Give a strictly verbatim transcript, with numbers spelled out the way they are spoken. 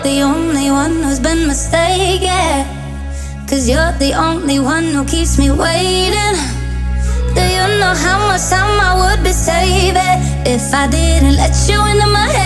the only one who's been mistaken. Cause you're the only one who keeps me waiting. Do you know how much time I would be saving if I didn't let you into my